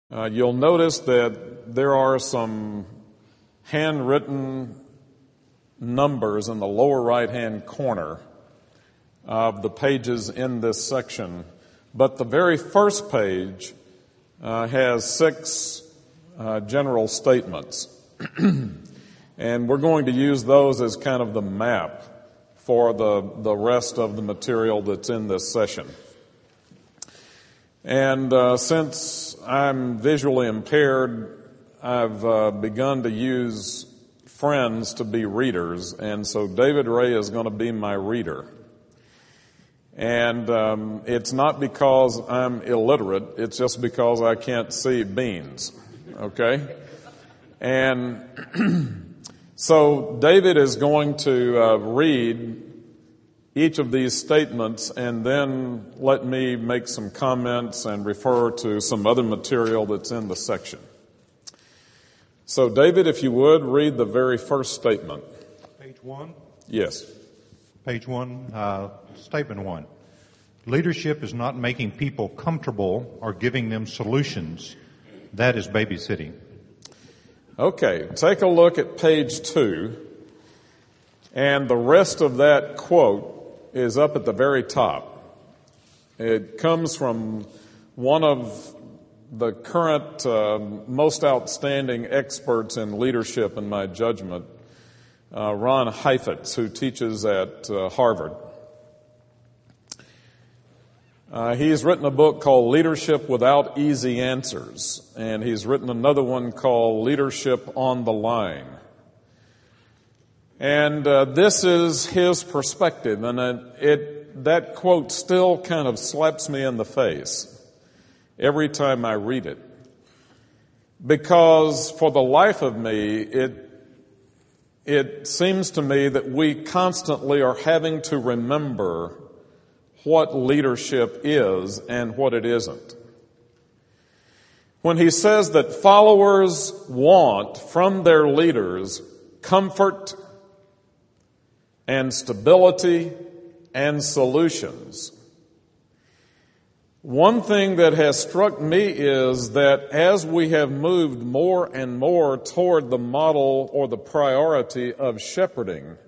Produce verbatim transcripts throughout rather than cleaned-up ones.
Uh, you'll notice that there are some handwritten numbers in the lower right-hand corner of the pages in this section, but the very first page uh, has six uh, general statements. And we're going to use those as kind of the map for the, the rest of the material that's in this session. And uh, since I'm visually impaired, I've uh, begun to use friends to be readers, and so David Ray is going to be my reader. And um, it's not because I'm illiterate, it's just because I can't see beans, okay? And so David is going to uh, read each of these statements and then let me make some comments and refer to some other material that's in the section. So David, if you would, read the very first statement. Page one? Yes. Page one, uh, statement one. Leadership is not making people comfortable or giving them solutions. That is babysitting. Okay, take a look at page two, and the rest of that quote is up at the very top. It comes from one of the current uh, most outstanding experts in leadership, in my judgment, uh, Ron Heifetz, who teaches at uh, Harvard. Uh, he's written a book called Leadership Without Easy Answers, and he's written another one called Leadership on the Line. And uh, this is his perspective, and it, it that quote still kind of slaps me in the face every time I read it, because for the life of me, it it seems to me that we constantly are having to remember what leadership is and what it isn't. When he says that followers want from their leaders comfort and stability and solutions, one thing that has struck me is that as we have moved more and more toward the model or the priority of shepherding,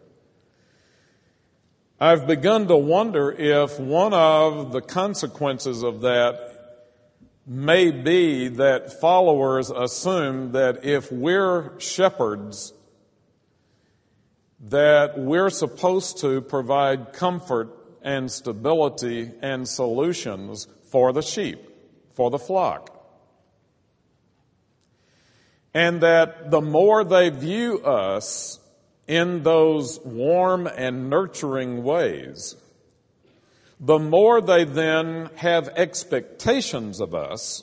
I've begun to wonder if one of the consequences of that may be that followers assume that if we're shepherds, that we're supposed to provide comfort and stability and solutions for the sheep, for the flock. And that the more they view us in those warm and nurturing ways, the more they then have expectations of us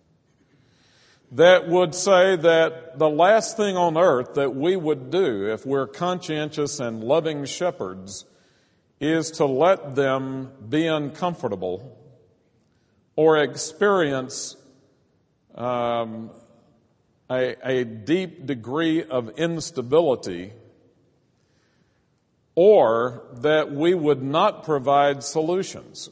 that would say that the last thing on earth that we would do if we're conscientious and loving shepherds is to let them be uncomfortable or experience um, a, a deep degree of instability, or that we would not provide solutions.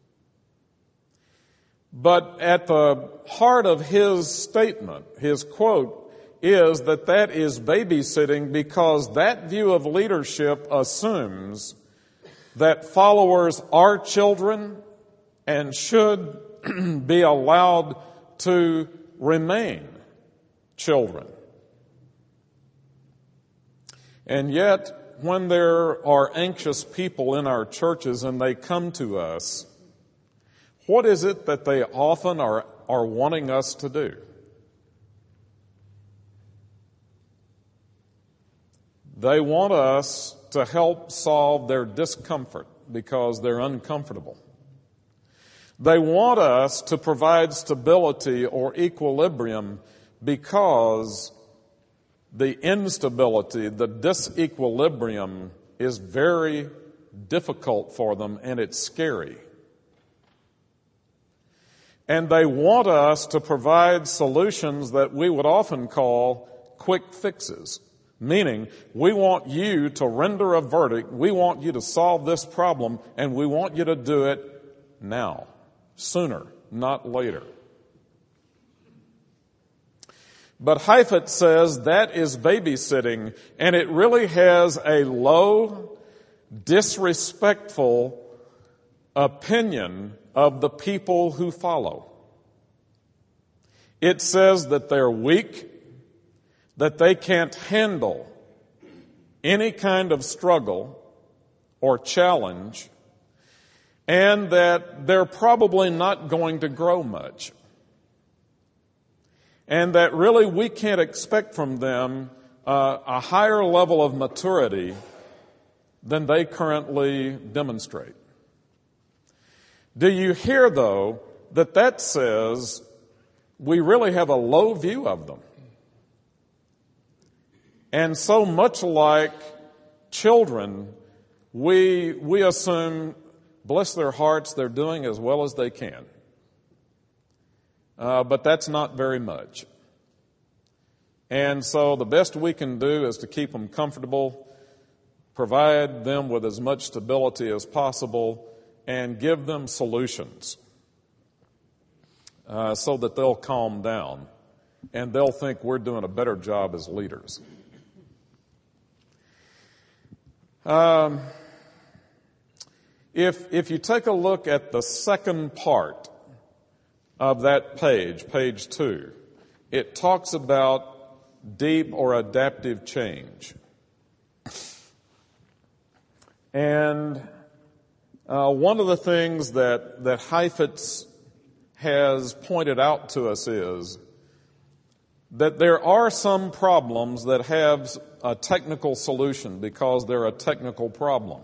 But at the heart of his statement, his quote, is that that is babysitting, because that view of leadership assumes that followers are children and should be allowed to remain children. And yet, when there are anxious people in our churches and they come to us, what is it that they often are, are wanting us to do? They want us to help solve their discomfort because they're uncomfortable. They want us to provide stability or equilibrium because the instability, the disequilibrium is very difficult for them, and it's scary. And they want us to provide solutions that we would often call quick fixes, meaning we want you to render a verdict, we want you to solve this problem, and we want you to do it now, sooner, not later. But Heifetz says that is babysitting, and it really has a low, disrespectful opinion of the people who follow. It says that they're weak, that they can't handle any kind of struggle or challenge, and that they're probably not going to grow much. And that really we can't expect from them uh, a higher level of maturity than they currently demonstrate. Do you hear, though, that that says we really have a low view of them? And so much like children, we, we assume, bless their hearts, they're doing as well as they can. Uh, but that's not very much. And so the best we can do is to keep them comfortable, provide them with as much stability as possible, and give them solutions uh, so that they'll calm down and they'll think we're doing a better job as leaders. Um, if, if you take a look at the second part of that page, page two, it talks about deep or adaptive change. And uh, one of the things that, that Heifetz has pointed out to us is that there are some problems that have a technical solution because they're a technical problem.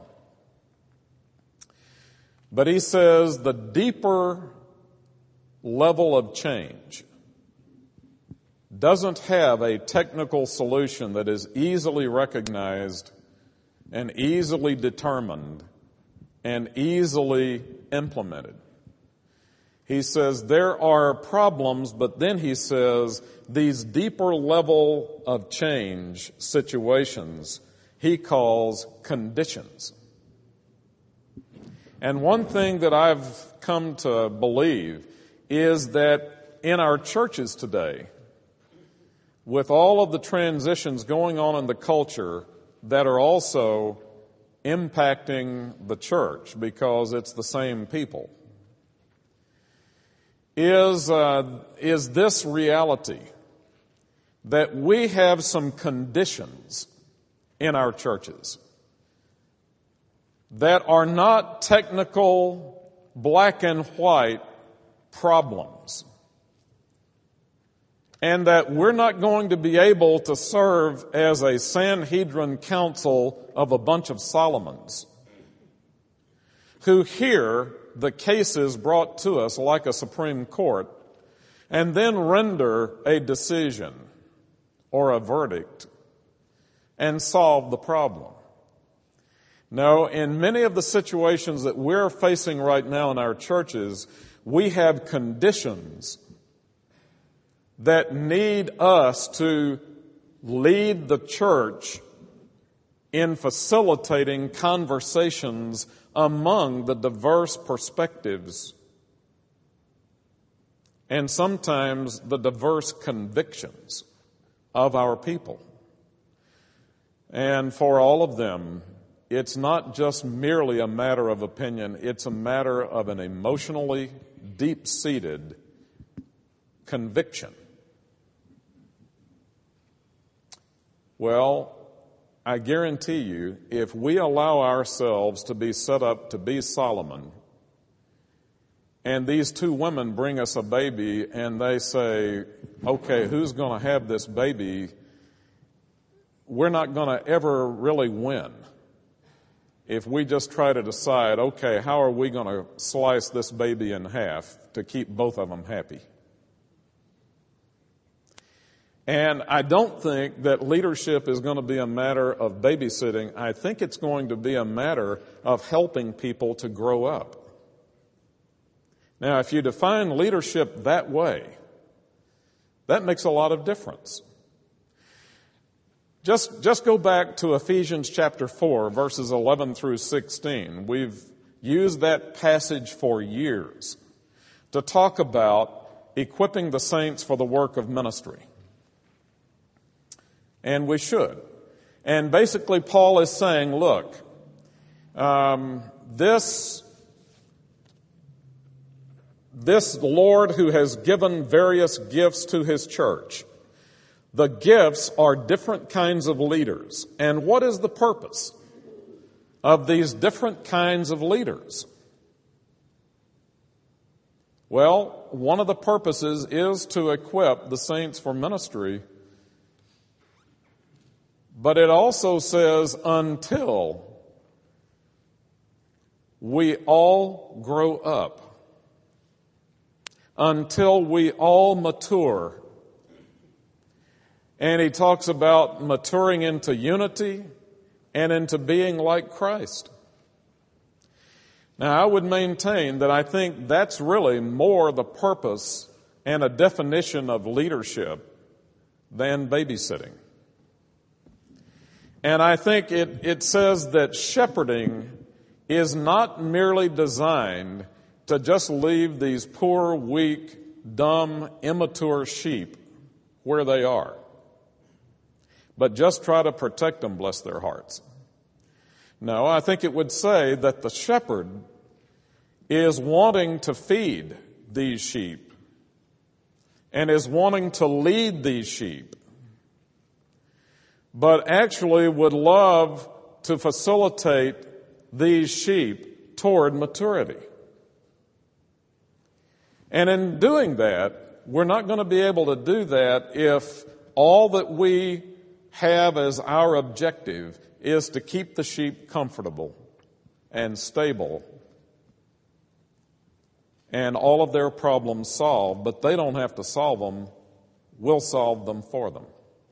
But he says the deeper level of change doesn't have a technical solution that is easily recognized and easily determined and easily implemented. He says there are problems, but then he says these deeper level of change situations he calls conditions. And one thing that I've come to believe is that in our churches today, with all of the transitions going on in the culture that are also impacting the church because it's the same people, is uh, is this reality that we have some conditions in our churches that are not technical, black and white problems, and that we're not going to be able to serve as a Sanhedrin council of a bunch of Solomons who hear the cases brought to us like a Supreme Court and then render a decision or a verdict and solve the problem. No, in many of the situations that we're facing right now in our churches, we have conditions that need us to lead the church in facilitating conversations among the diverse perspectives and sometimes the diverse convictions of our people. And for all of them, it's not just merely a matter of opinion, it's a matter of an emotionally deep-seated conviction. Well, I guarantee you, if we allow ourselves to be set up to be Solomon, and these two women bring us a baby and they say, okay, who's going to have this baby? We're not going to ever really win if we just try to decide, okay, how are we going to slice this baby in half to keep both of them happy? And I don't think that leadership is going to be a matter of babysitting. I think it's going to be a matter of helping people to grow up. Now, if you define leadership that way, that makes a lot of difference. Just, just go back to Ephesians chapter four, verses eleven through sixteen. We've used that passage for years to talk about equipping the saints for the work of ministry. and we should. And basically Paul is saying, look, um, this, this Lord who has given various gifts to his church, the gifts are different kinds of leaders. And what is the purpose of these different kinds of leaders? Well, one of the purposes is to equip the saints for ministry, but it also says until we all grow up, until we all mature. And he talks about maturing into unity and into being like Christ. Now, I would maintain that I think that's really more the purpose and a definition of leadership than babysitting. And I think it, it says that shepherding is not merely designed to just leave these poor, weak, dumb, immature sheep where they are, but just try to protect them, bless their hearts. No, I think it would say that the shepherd is wanting to feed these sheep and is wanting to lead these sheep, but actually would love to facilitate these sheep toward maturity. And in doing that, we're not going to be able to do that if all that we have as our objective is to keep the sheep comfortable and stable and all of their problems solved, but they don't have to solve them. We'll solve them for them.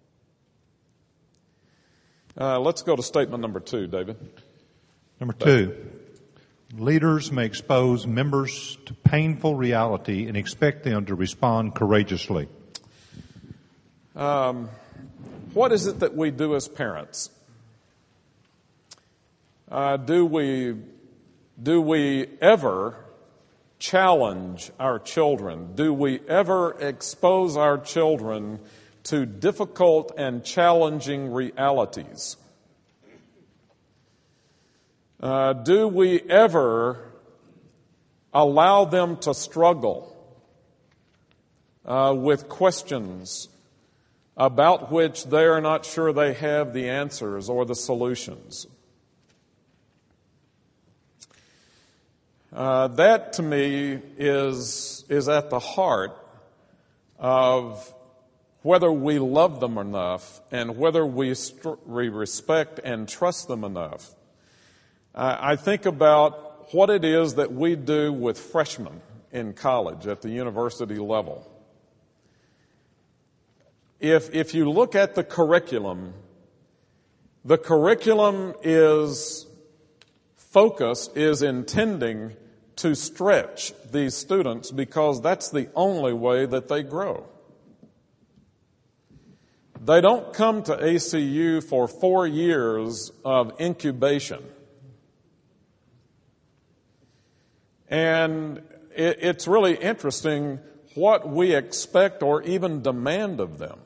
Uh, let's go to statement number two, David. Number two, leaders may expose members to painful reality and expect them to respond courageously. Um, what is it that we do as parents? Uh, do we, do we ever challenge our children? Do we ever expose our children to difficult and challenging realities? Uh, do we ever allow them to struggle uh, with questions about which they are not sure they have the answers or the solutions? Uh, that to me is, is at the heart of whether we love them enough and whether we, st- we respect and trust them enough. Uh, I think about what it is that we do with freshmen in college at the university level. If, if you look at the curriculum, the curriculum is focused, is intending to stretch these students because that's the only way that they grow. They don't come to A C U for four years of incubation. And it, it's really interesting what we expect or even demand of them.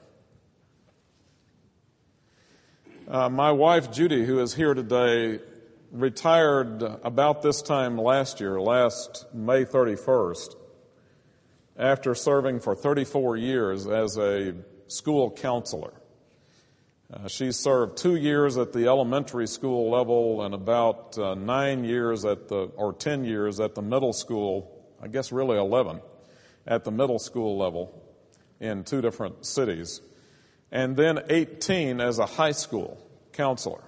Uh, my wife, Judy, who is here today, retired about this time last year, last May thirty-first, after serving for thirty-four years as a school counselor. Uh, she served two years at the elementary school level and about uh, nine years at the, or ten years at the middle school, I guess really eleven, at the middle school level in two different cities. And then eighteen as a high school counselor.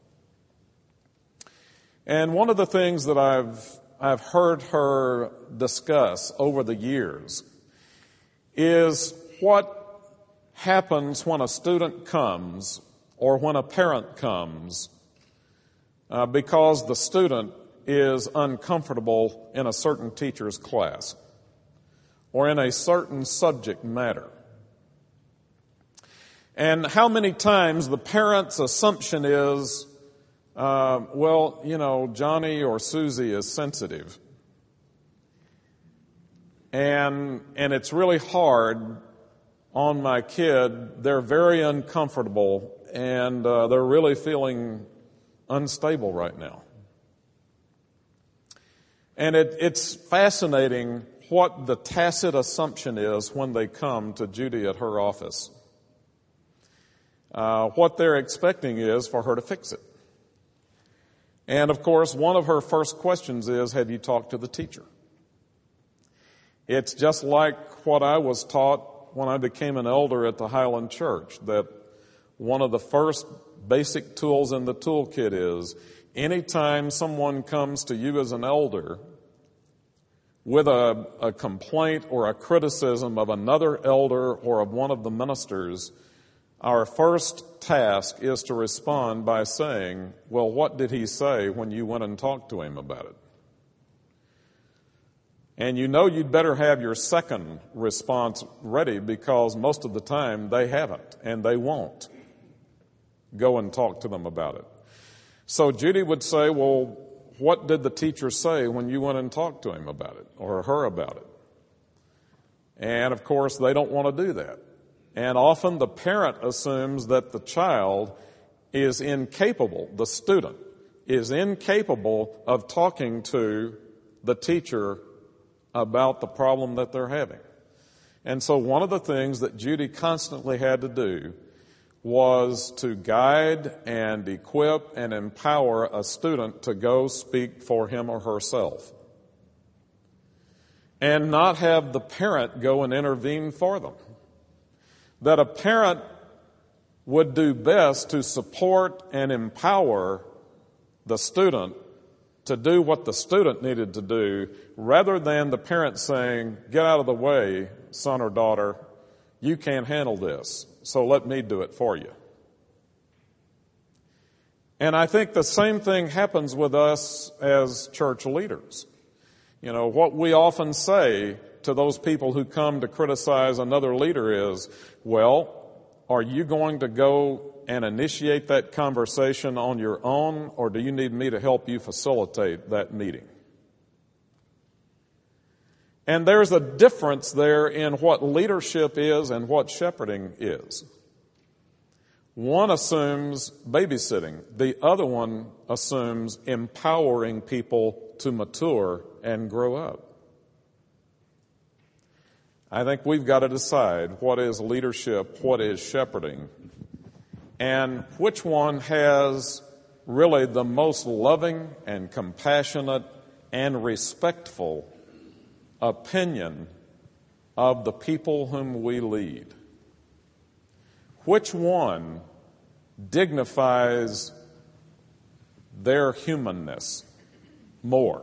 And one of the things that I've, I've heard her discuss over the years is what happens when a student comes or when a parent comes uh, because the student is uncomfortable in a certain teacher's class or in a certain subject matter. And how many times the parent's assumption is, uh, well, you know, Johnny or Susie is sensitive. And, and it's really hard on my kid, they're very uncomfortable and uh, they're really feeling unstable right now. And it, it's fascinating what the tacit assumption is when they come to Judy at her office. Uh, what they're expecting is for her to fix it. And of course, one of her first questions is, have you talked to the teacher? It's just like what I was taught when I became an elder at the Highland Church, that one of the first basic tools in the toolkit is anytime someone comes to you as an elder with a, a complaint or a criticism of another elder or of one of the ministers, our first task is to respond by saying, well, what did he say when you went and talked to him about it? And you know you'd better have your second response ready, because most of the time they haven't and they won't go and talk to them about it. So Judy would say, well, what did the teacher say when you went and talked to him about it or her about it? And of course, they don't want to do that. And often the parent assumes that the child is incapable, the student is incapable of talking to the teacher about the problem that they're having. And so one of the things that Judy constantly had to do was to guide and equip and empower a student to go speak for him or herself, and not have the parent go and intervene for them. That a parent would do best to support and empower the student to do what the student needed to do, rather than the parent saying, get out of the way, son or daughter, you can't handle this, so let me do it for you. And I think the same thing happens with us as church leaders. You know, what we often say to those people who come to criticize another leader is, well, are you going to go and initiate that conversation on your own, or do you need me to help you facilitate that meeting? And there's a difference there in what leadership is and what shepherding is. One assumes babysitting. The other one assumes empowering people to mature and grow up. I think we've got to decide what is leadership, what is shepherding, and which one has really the most loving and compassionate and respectful opinion of the people whom we lead. Which one dignifies their humanness more?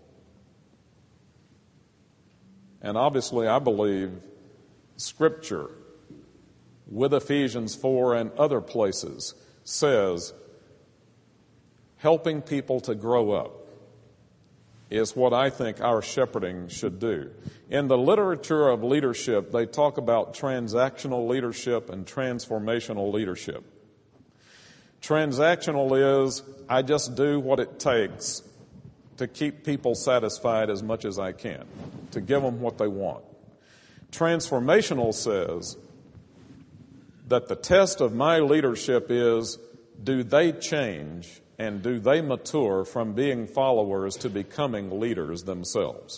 And obviously, I believe Scripture, with Ephesians four and other places, says helping people to grow up is what I think our shepherding should do. In the literature of leadership, they talk about transactional leadership and transformational leadership. Transactional is, I just do what it takes to keep people satisfied as much as I can, to give them what they want. Transformational says that the test of my leadership is, do they change and do they mature from being followers to becoming leaders themselves?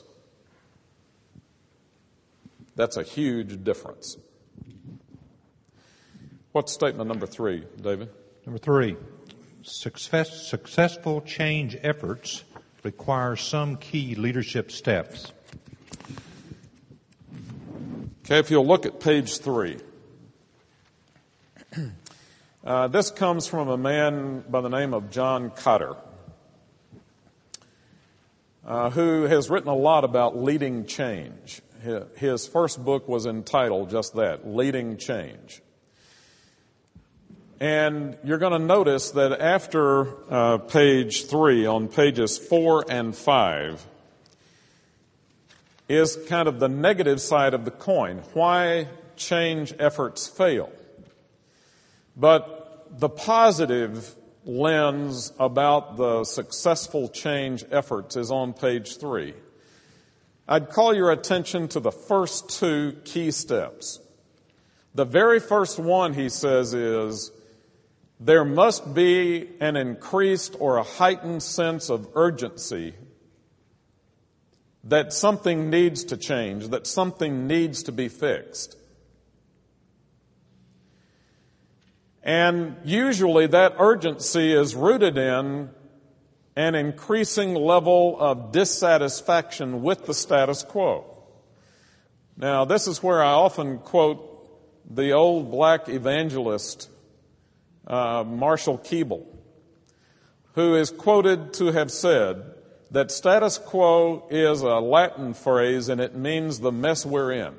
That's a huge difference. What's statement number three, David? Number three, success, successful change efforts require some key leadership steps. Okay, if you'll look at page three. Uh, this comes from a man by the name of John Cotter, uh, who has written a lot about leading change. His first book was entitled just that, Leading Change. And you're going to notice that after uh, page three, on pages four and five, is kind of the negative side of the coin, why change efforts fail. But the positive lens about the successful change efforts is on page three. I'd call your attention to the first two key steps. The very first one, he says, is there must be an increased or a heightened sense of urgency that something needs to change, that something needs to be fixed. And usually that urgency is rooted in an increasing level of dissatisfaction with the status quo. Now, this is where I often quote the old black evangelist, uh, Marshall Keeble, who is quoted to have said that status quo is a Latin phrase and it means the mess we're in.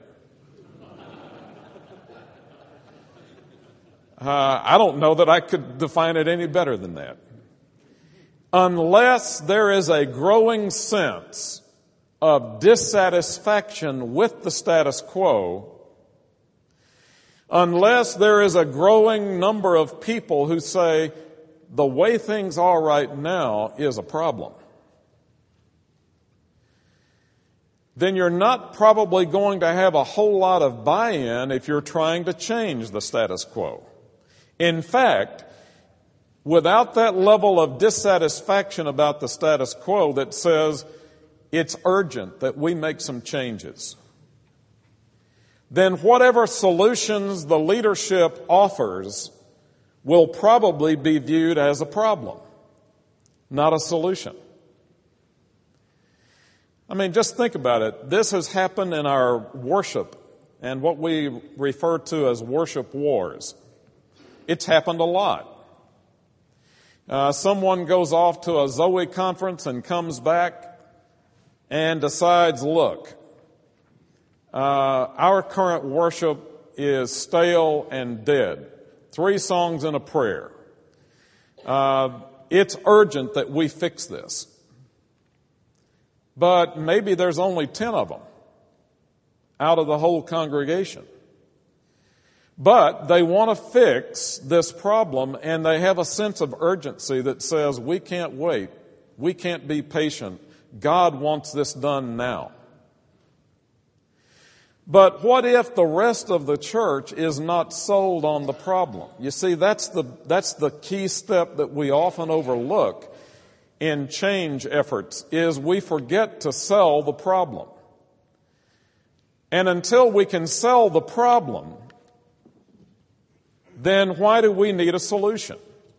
Uh, I don't know that I could define it any better than that. Unless there is a growing sense of dissatisfaction with the status quo, unless there is a growing number of people who say the way things are right now is a problem, then you're not probably going to have a whole lot of buy-in if you're trying to change the status quo. In fact, without that level of dissatisfaction about the status quo that says it's urgent that we make some changes, then whatever solutions the leadership offers will probably be viewed as a problem, not a solution. I mean, just think about it. This has happened in our worship and what we refer to as worship wars. It's happened a lot. Uh, someone goes off to a Zoe conference and comes back and decides, look, uh, our current worship is stale and dead. Three songs and a prayer. Uh, it's urgent that we fix this. But maybe there's only ten of them out of the whole congregation. But they want to fix this problem, and they have a sense of urgency that says, we can't wait. We can't be patient. God wants this done now. But what if the rest of the church is not sold on the problem? You see, that's the, that's the key step that we often overlook in change efforts, is we forget to sell the problem. And until we can sell the problem, then why do we need a solution?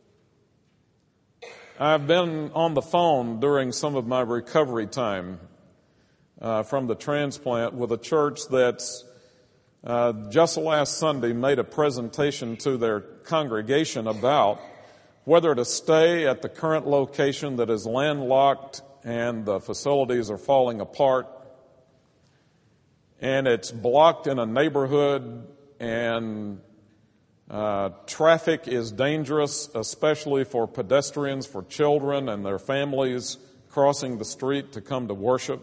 I've been on the phone during some of my recovery time uh, from the transplant with a church that's uh, just last Sunday made a presentation to their congregation about whether to stay at the current location that is landlocked and the facilities are falling apart and it's blocked in a neighborhood and Uh, traffic is dangerous, especially for pedestrians, for children and their families crossing the street to come to worship,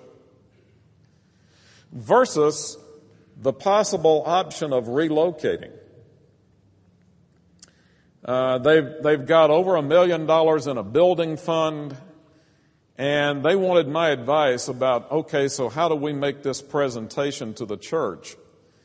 versus the possible option of relocating. Uh, they've, they've got over a million dollars in a building fund, and they wanted my advice about, okay, so how do we make this presentation to the church?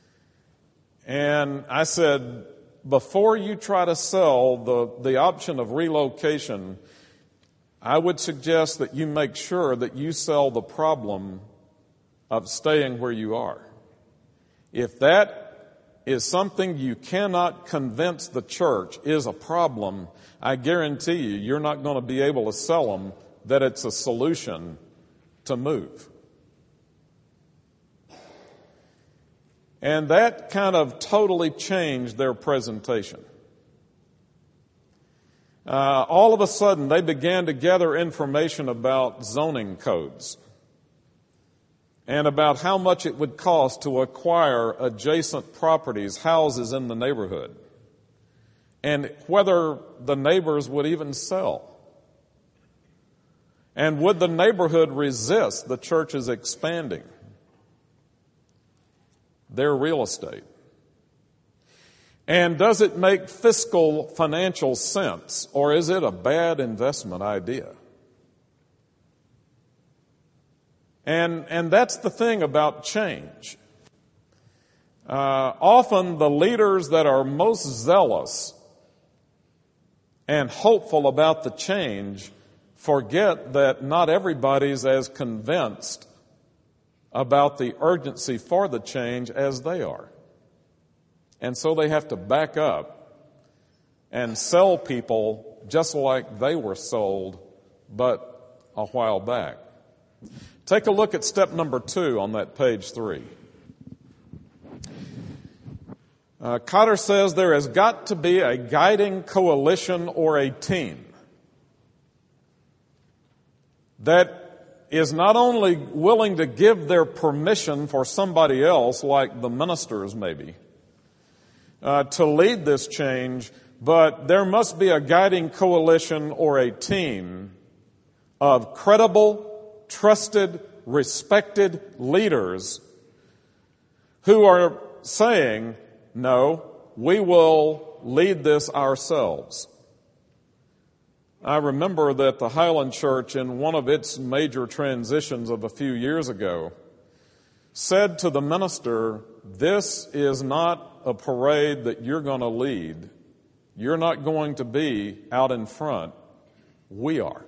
And I said, before you try to sell the, the option of relocation, I would suggest that you make sure that you sell the problem of staying where you are. If that is something you cannot convince the church is a problem, I guarantee you, you're not going to be able to sell them that it's a solution to move. And that kind of totally changed their presentation. Uh, all of a sudden, they began to gather information about zoning codes and about how much it would cost to acquire adjacent properties, houses in the neighborhood, and whether the neighbors would even sell. And would the neighborhood resist the church's expanding their real estate? And does it make fiscal, financial sense, or is it a bad investment idea? And, and that's the thing about change. Uh, often the leaders that are most zealous and hopeful about the change forget that not everybody's as convinced about the urgency for the change as they are. And so they have to back up and sell people just like they were sold, but a while back. Take a look at step number two on that page three. Uh, Cotter says there has got to be a guiding coalition or a team that is not only willing to give their permission for somebody else, like the ministers maybe, uh, to lead this change, but there must be a guiding coalition or a team of credible, trusted, respected leaders who are saying, no, we will lead this ourselves. I remember that the Highland Church, in one of its major transitions of a few years ago, said to the minister, this is not a parade that you're going to lead. You're not going to be out in front. We are.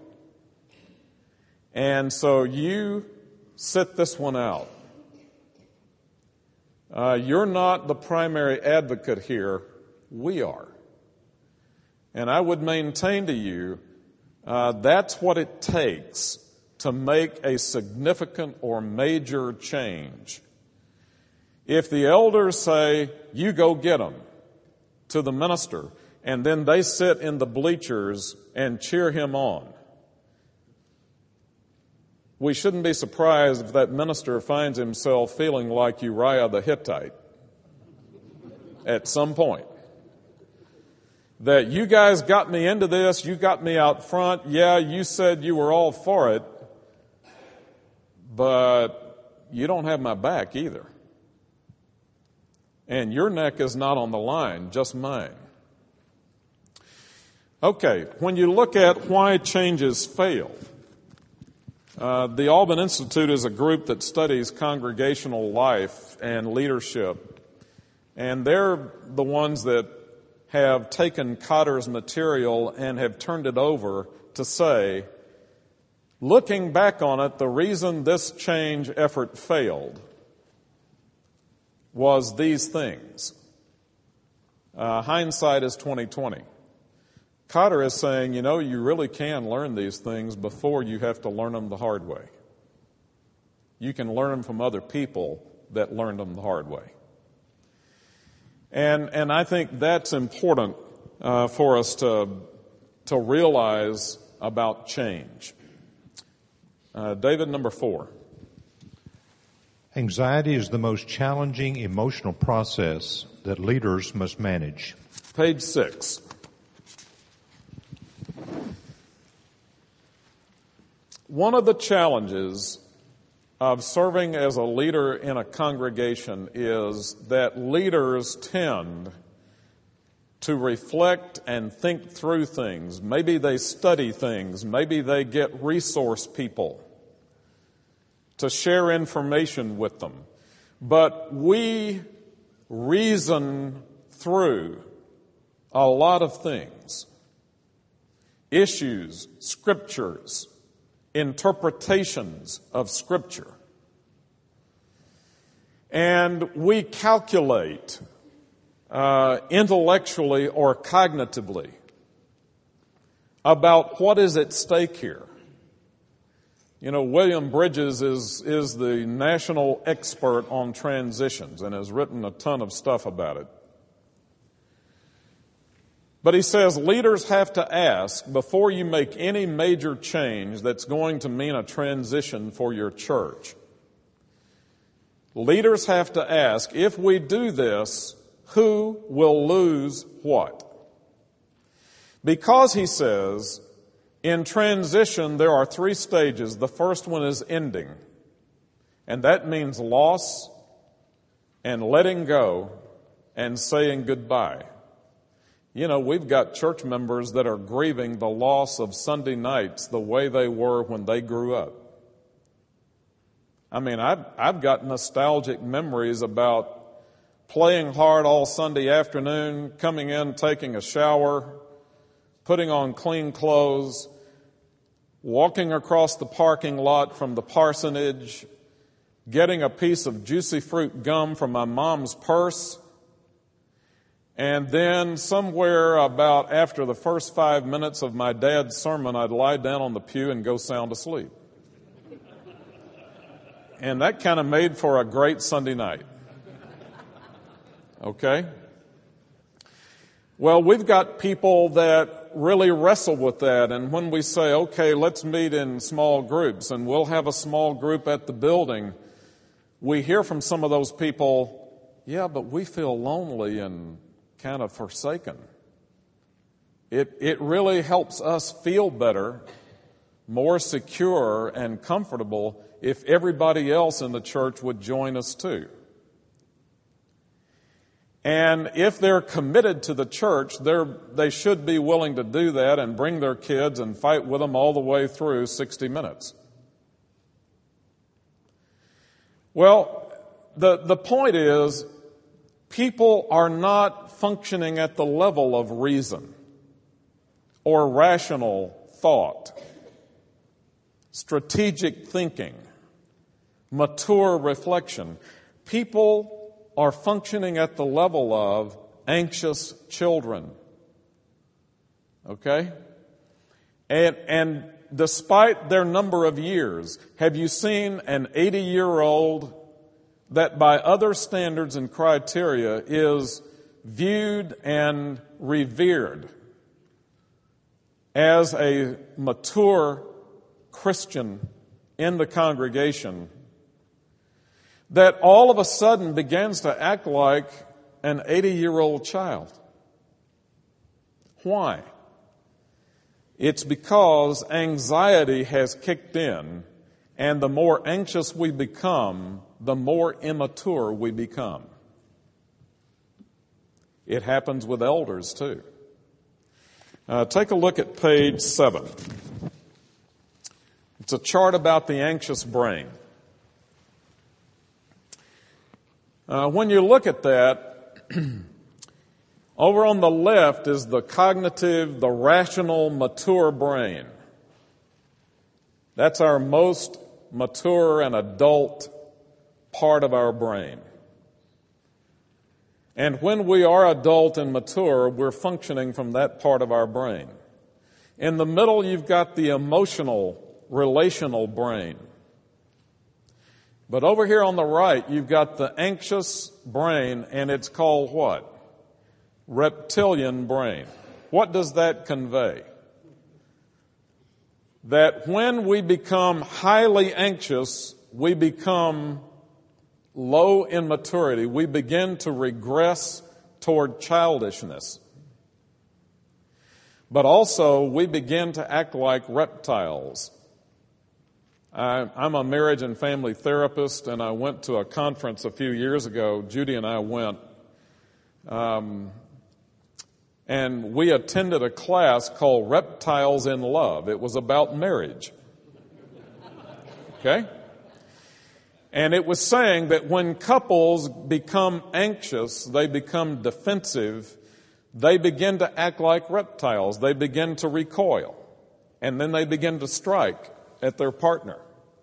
And so you sit this one out. Uh, you're not the primary advocate here. We are. And I would maintain to you, uh, that's what it takes to make a significant or major change. If the elders say, you go get them, to the minister, and then they sit in the bleachers and cheer him on, we shouldn't be surprised if that minister finds himself feeling like Uriah the Hittite at some point. That you guys got me into this, you got me out front, yeah, you said you were all for it, but you don't have my back either. And your neck is not on the line, just mine. Okay, when you look at why changes fail, Uh, the Alban Institute is a group that studies congregational life and leadership, and they're the ones that have taken Cotter's material and have turned it over to say, looking back on it, the reason this change effort failed was these things. Uh, hindsight is twenty twenty. Cotter is saying, you know, you really can learn these things before you have to learn them the hard way. You can learn them from other people that learned them the hard way. And and I think that's important uh, for us to to realize about change. Uh, David, number four. Anxiety is the most challenging emotional process that leaders must manage. Page six. One of the challenges of serving as a leader in a congregation is that leaders tend to reflect and think through things. Maybe they study things. Maybe they get resource people to share information with them. But we reason through a lot of things. Issues, scriptures, interpretations of Scripture. And we calculate uh, intellectually or cognitively about what is at stake here. You know, William Bridges is, is the national expert on transitions and has written a ton of stuff about it. But he says leaders have to ask, before you make any major change that's going to mean a transition for your church, leaders have to ask, if we do this, who will lose what? Because, he says, in transition there are three stages. The first one is ending, and that means loss and letting go and saying goodbye. You know, we've got church members that are grieving the loss of Sunday nights the way they were when they grew up. I mean, I've, I've got nostalgic memories about playing hard all Sunday afternoon, coming in, taking a shower, putting on clean clothes, walking across the parking lot from the parsonage, getting a piece of juicy fruit gum from my mom's purse, and then somewhere about after the first five minutes of my dad's sermon, I'd lie down on the pew and go sound asleep. And that kind of made for a great Sunday night. Okay? Well, we've got people that really wrestle with that, and when we say, okay, let's meet in small groups, and we'll have a small group at the building, we hear from some of those people, yeah, but we feel lonely and kind of forsaken. It, it really helps us feel better, more secure and comfortable if everybody else in the church would join us too. And if they're committed to the church, they're, they should be willing to do that and bring their kids and fight with them all the way through sixty minutes. Well, the, the point is, people are not functioning at the level of reason or rational thought, strategic thinking, mature reflection. People are functioning at the level of anxious children. Okay? And, and despite their number of years, have you seen an eighty-year-old that by other standards and criteria is viewed and revered as a mature Christian in the congregation, that all of a sudden begins to act like an eighty-year-old child? Why? It's because anxiety has kicked in, and the more anxious we become, the more immature we become. It happens with elders too. Uh, take a look at page seven. It's a chart about the anxious brain. Uh, when you look at that, over on the left is the cognitive, the rational, mature brain. That's our most mature and adult part of our brain. And when we are adult and mature, we're functioning from that part of our brain. In the middle, you've got the emotional, relational brain. But over here on the right, you've got the anxious brain, and it's called what? Reptilian brain. What does that convey? That when we become highly anxious, we become low in maturity. We begin to regress toward childishness. But also, we begin to act like reptiles. I, I'm a marriage and family therapist, and I went to a conference a few years ago. Judy and I went. Um, and we attended a class called Reptiles in Love. It was about marriage. Okay? And it was saying that when couples become anxious, they become defensive, they begin to act like reptiles. They begin to recoil. And then they begin to strike at their partner.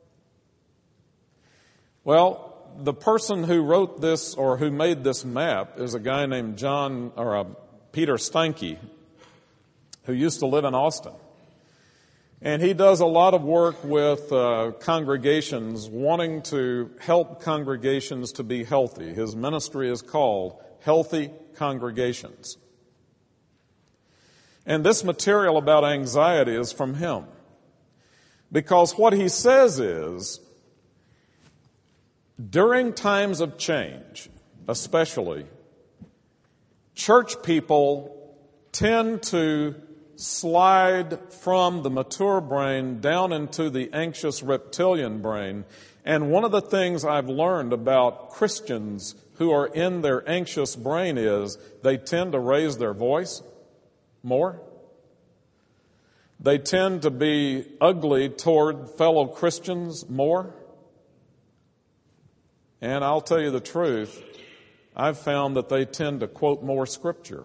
Well, the person who wrote this or who made this map is a guy named John or uh, Peter Steinke, who used to live in Austin. And he does a lot of work with uh, congregations, wanting to help congregations to be healthy. His ministry is called Healthy Congregations. And this material about anxiety is from him. Because what he says is, during times of change, especially, church people tend to slide from the mature brain down into the anxious reptilian brain. And one of the things I've learned about Christians who are in their anxious brain is they tend to raise their voice more. They tend to be ugly toward fellow Christians more. And I'll tell you the truth, I've found that they tend to quote more Scripture.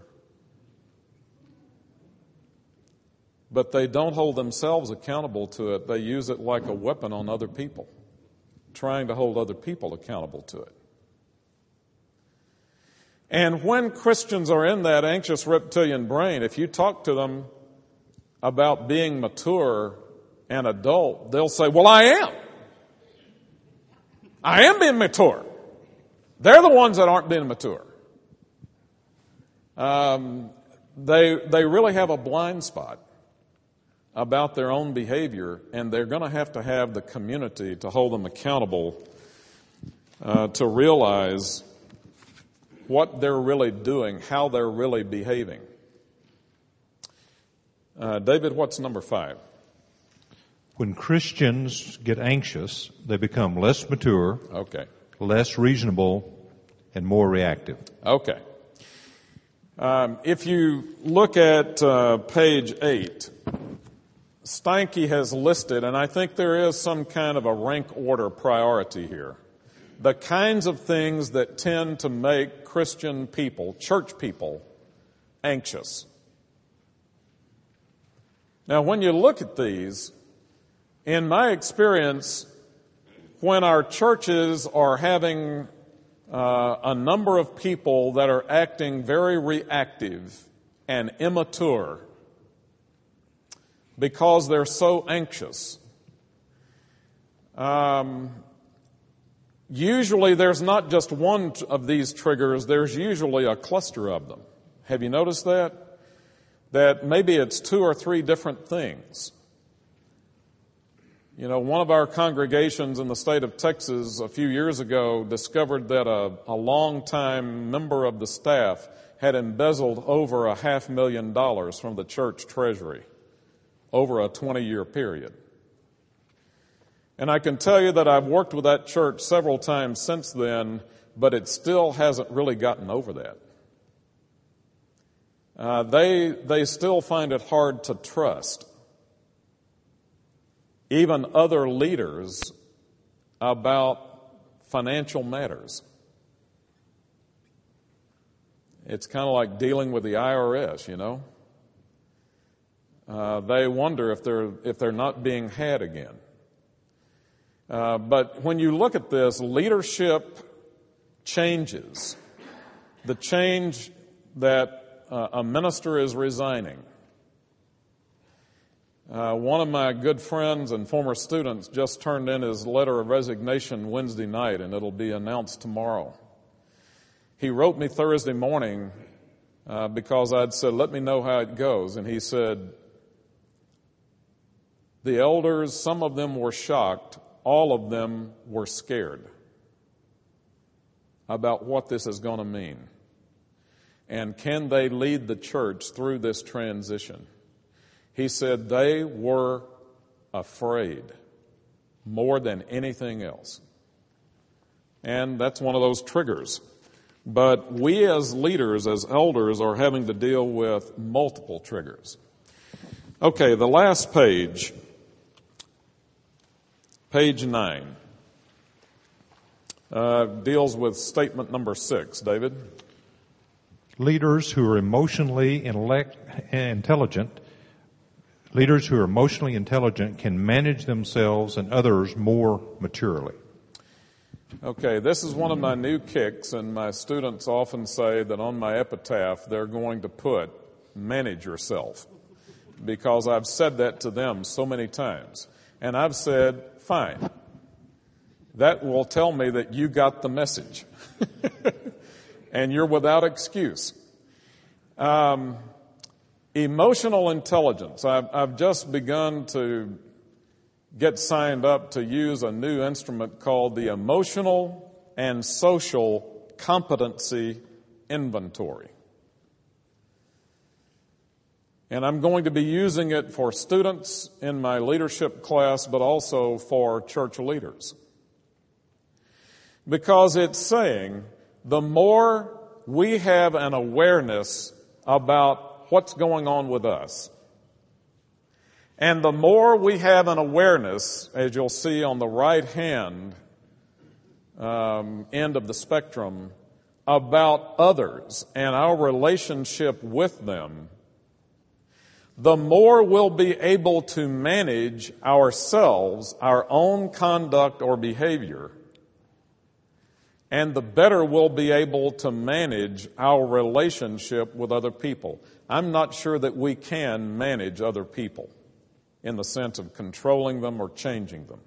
But they don't hold themselves accountable to it. They use it like a weapon on other people, trying to hold other people accountable to it. And when Christians are in that anxious reptilian brain, if you talk to them about being mature and adult, they'll say, well, I am. I am being mature. They're the ones that aren't being mature. Um, they, they really have a blind spot about their own behavior, and they're going to have to have the community to hold them accountable uh, to realize what they're really doing, how they're really behaving. Uh, David, what's number five? When Christians get anxious, they become less mature, Okay. less reasonable, and more reactive. Okay. Um, if you look at uh, page eight, Steinke has listed, and I think there is some kind of a rank order priority here, the kinds of things that tend to make Christian people, church people, anxious. Now, when you look at these, in my experience, when our churches are having uh, a number of people that are acting very reactive and immature because they're so anxious, um, usually there's not just one of these triggers, there's usually a cluster of them. Have you noticed that? That maybe it's two or three different things. You know, one of our congregations in the state of Texas a few years ago discovered that a, a long-time member of the staff had embezzled over a half million dollars from the church treasury over a twenty-year period. And I can tell you that I've worked with that church several times since then, but it still hasn't really gotten over that. Uh, they, they still find it hard to trust even other leaders about financial matters. It's kind of like dealing with the I R S, you know. Uh, they wonder if they're if they're not being had again. Uh, but when you look at this, leadership changes. The change that uh, a minister is resigning. Uh, one of my good friends and former students just turned in his letter of resignation Wednesday night, and it'll be announced tomorrow. He wrote me Thursday morning uh, because I'd said, let me know how it goes. And he said, the elders, some of them were shocked, all of them were scared about what this is going to mean. And can they lead the church through this transition? He said they were afraid more than anything else. And that's one of those triggers. But we as leaders, as elders, are having to deal with multiple triggers. Okay, the last page, page nine, uh, deals with statement number six. David? Leaders who are emotionally intellect, intelligent Leaders who are emotionally intelligent can manage themselves and others more maturely. Okay, this is one of my new kicks, and my students often say that on my epitaph they're going to put, manage yourself, because I've said that to them so many times. And I've said, fine, that will tell me that you got the message, and you're without excuse. Um... Emotional intelligence. I've, I've just begun to get signed up to use a new instrument called the Emotional and Social Competency Inventory. And I'm going to be using it for students in my leadership class, but also for church leaders. Because it's saying the more we have an awareness about what's going on with us, and the more we have an awareness, as you'll see on the right hand um, end of the spectrum, about others and our relationship with them, the more we'll be able to manage ourselves, our own conduct or behavior, and the better we'll be able to manage our relationship with other people. I'm not sure that we can manage other people in the sense of controlling them or changing them.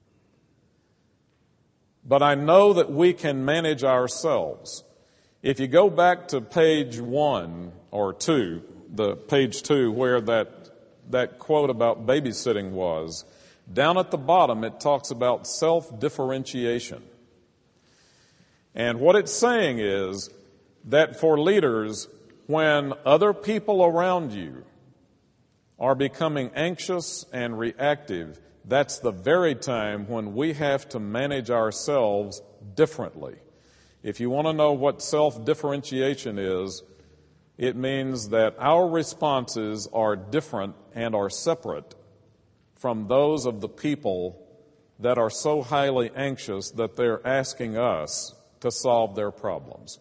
But I know that we can manage ourselves. If you go back to page one or two, the page two where that, that quote about babysitting was, down at the bottom it talks about self-differentiation. And what it's saying is that for leaders, when other people around you are becoming anxious and reactive, that's the very time when we have to manage ourselves differently. If you want to know what self-differentiation is, it means that our responses are different and are separate from those of the people that are so highly anxious that they're asking us to solve their problems.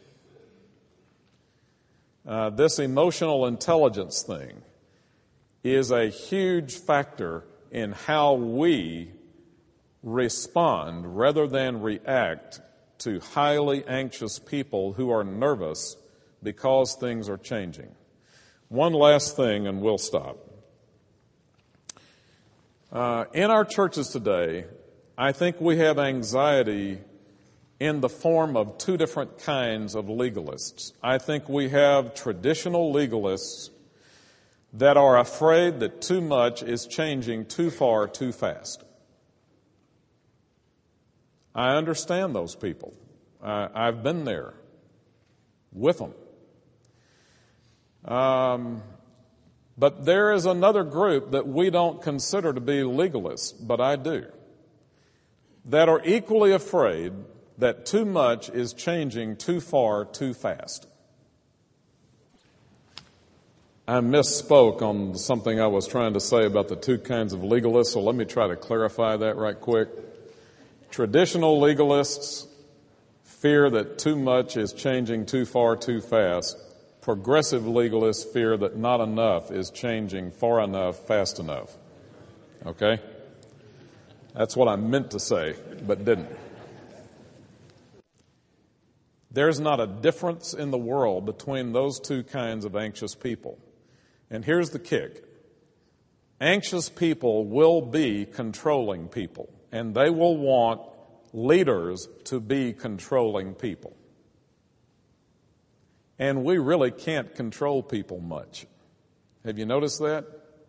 Uh, this emotional intelligence thing is a huge factor in how we respond rather than react to highly anxious people who are nervous because things are changing. One last thing and we'll stop. Uh, in our churches today, I think we have anxiety in the form of two different kinds of legalists. I think we have traditional legalists that are afraid that too much is changing too far, too fast. I understand those people. I, I've been there with them. Um, but there is another group that we don't consider to be legalists, but I do, that are equally afraid that too much is changing too far, too fast. I misspoke on something I was trying to say about the two kinds of legalists, so let me try to clarify that right quick. Traditional legalists fear that too much is changing too far, too fast. Progressive legalists fear that not enough is changing far enough, fast enough. Okay? That's what I meant to say, but didn't. There's not a difference in the world between those two kinds of anxious people. And here's the kick. Anxious people will be controlling people, and they will want leaders to be controlling people. And we really can't control people much. Have you noticed that?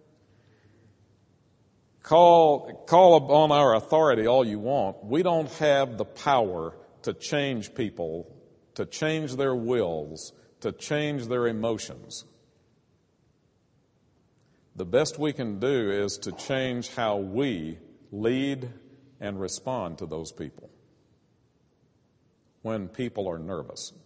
Call, call upon our authority all you want. We don't have the power to change people, to change their wills, to change their emotions. The best we can do is to change how we lead and respond to those people when people are nervous.